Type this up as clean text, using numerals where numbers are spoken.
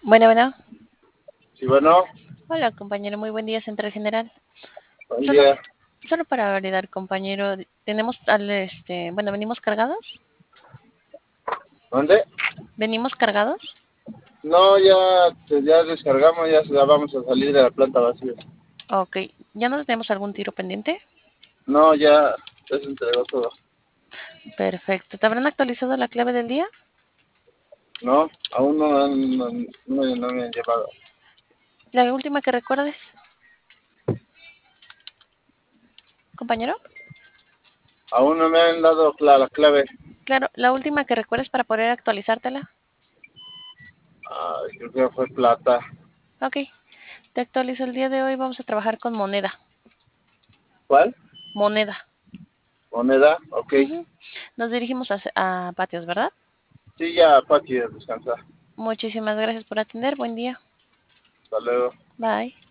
Bueno, bueno. Sí, bueno, Hola, compañero. Muy buen día, Central General. buen Solo, día. solo para validar, compañero. Bueno, venimos cargados. ¿Dónde? ¿Venimos cargados? No, ya descargamos, ya vamos a salir de la planta vacía. Ok. ¿Ya no tenemos algún tiro pendiente? No, ya se entregó todo. Perfecto. ¿Te habrán actualizado la clave del día? No, aún no me han llevado. La última que recuerdes, compañero. Aún no me han dado la clave. Claro, la última que recuerdes para poder actualizártela. Ay, creo que fue plata. Ok. Te actualizo el día de hoy. Vamos a trabajar con moneda. ¿Cuál? Moneda. ¿Moneda? Ok. Ujú. Nos dirigimos a patios, ¿verdad? Sí, ya, Pati, a descansar. Muchísimas gracias por atender. Buen día. Hasta luego. Bye.